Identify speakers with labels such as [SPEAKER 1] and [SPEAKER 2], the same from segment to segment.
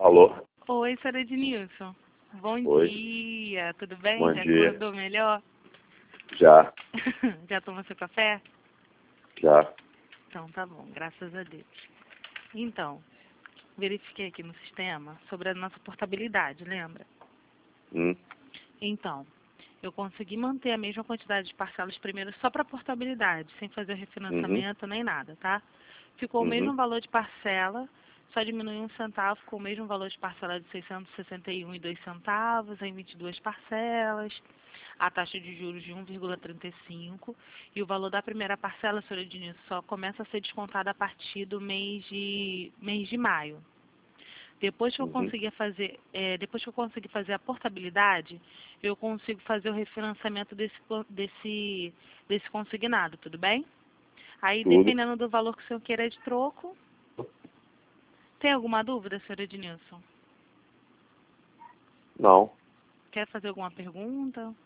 [SPEAKER 1] Alô?
[SPEAKER 2] Oi, senhora Ednilson. Bom
[SPEAKER 1] Oi.
[SPEAKER 2] dia, tudo bem?
[SPEAKER 1] Bom
[SPEAKER 2] Já
[SPEAKER 1] dia.
[SPEAKER 2] acordou melhor?
[SPEAKER 1] Já,
[SPEAKER 2] Já tomou seu café?
[SPEAKER 1] já.
[SPEAKER 2] Então tá bom, graças a Deus. Então, verifiquei aqui no sistema sobre a nossa portabilidade, lembra?
[SPEAKER 1] Hum,
[SPEAKER 2] Então, eu consegui manter a mesma quantidade de parcelas primeiro só para portabilidade, sem fazer o
[SPEAKER 1] uhum,
[SPEAKER 2] refinanciamento nem nada, tá? Ficou o
[SPEAKER 1] uhum,
[SPEAKER 2] mesmo valor de parcela, só diminuiu 1 centavo, ficou o mesmo valor de parcela de 661,02 centavos em 22 parcelas, a taxa de juros de 1,35 e o valor da primeira parcela, senhora Ednilson, só começa a ser descontada a partir do mês de maio. Depois que eu
[SPEAKER 1] uhum.
[SPEAKER 2] conseguir fazer, a portabilidade, eu consigo fazer o refinanciamento desse consignado, tudo bem? Aí,
[SPEAKER 1] Tudo?
[SPEAKER 2] dependendo do valor que o senhor queira de troco, tem alguma dúvida, senhor Ednilson?
[SPEAKER 1] Não.
[SPEAKER 2] Quer fazer alguma pergunta?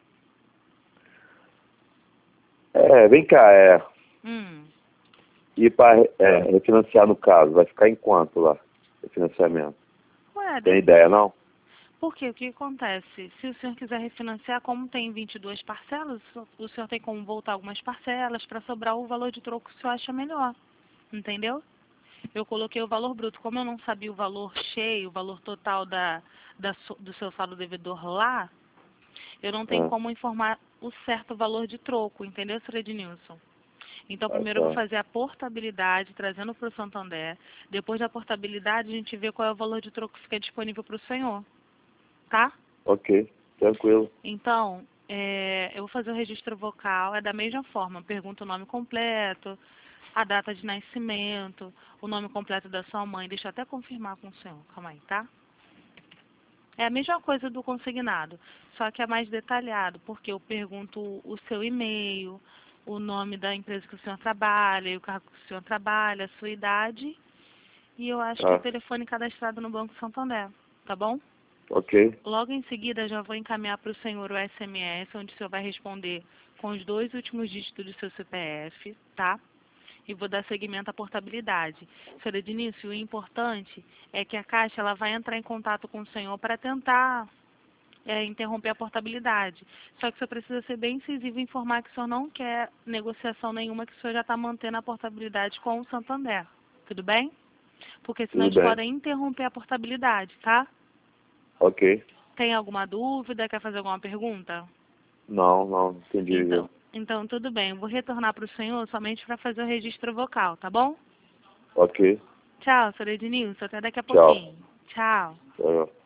[SPEAKER 1] Vem cá,
[SPEAKER 2] Hum.
[SPEAKER 1] e para refinanciar no caso, vai ficar em quanto lá, refinanciamento?
[SPEAKER 2] Ué,
[SPEAKER 1] Tem ideia, não?
[SPEAKER 2] porque o que acontece? Se o senhor quiser refinanciar, como tem 22 parcelas, o senhor tem como voltar algumas parcelas para sobrar o valor de troco que o senhor acha melhor. Entendeu? Eu coloquei o valor bruto. Como eu não sabia o valor cheio, o valor total do seu saldo devedor lá, eu não tenho
[SPEAKER 1] Ah,
[SPEAKER 2] como informar o certo valor de troco, entendeu, Sr. Ednilson? Então, primeiro eu vou
[SPEAKER 1] tá.
[SPEAKER 2] fazer a portabilidade, trazendo para o Santander. Depois da portabilidade, a gente vê qual é o valor de troco que fica disponível para o senhor, tá?
[SPEAKER 1] Ok, tranquilo.
[SPEAKER 2] Então, eu vou fazer o registro vocal, é da mesma forma. Pergunta o nome completo, a data de nascimento, o nome completo da sua mãe. Deixa eu até confirmar com o senhor. Calma aí, tá? É a mesma coisa do consignado, só que é mais detalhado, porque eu pergunto o seu e-mail, o nome da empresa que o senhor trabalha, e o cargo que o senhor trabalha, a sua idade, e eu acho que o
[SPEAKER 1] Tá,
[SPEAKER 2] telefone cadastrado no Banco Santander, tá bom?
[SPEAKER 1] ok.
[SPEAKER 2] Logo em seguida, já vou encaminhar para o senhor o SMS, onde o senhor vai responder com os 2 últimos dígitos do seu CPF, tá? E vou dar seguimento à portabilidade. Senhora Ednilson, o importante é que a Caixa ela vai entrar em contato com o senhor para tentar interromper a portabilidade. Só que o senhor precisa ser bem incisivo e informar que o senhor não quer negociação nenhuma, que o senhor já está mantendo a portabilidade com o Santander. Tudo bem? Porque senão
[SPEAKER 1] Tudo
[SPEAKER 2] eles
[SPEAKER 1] bem.
[SPEAKER 2] podem interromper a portabilidade, tá?
[SPEAKER 1] Ok.
[SPEAKER 2] Tem alguma dúvida? Quer fazer alguma pergunta?
[SPEAKER 1] Não, entendi, viu?
[SPEAKER 2] Então tudo bem. Eu vou retornar para o senhor somente para fazer o registro vocal, tá bom?
[SPEAKER 1] Ok,
[SPEAKER 2] Tchau, senhor Ednilson. Até daqui a
[SPEAKER 1] tchau.
[SPEAKER 2] pouquinho. Tchau.
[SPEAKER 1] Tchau.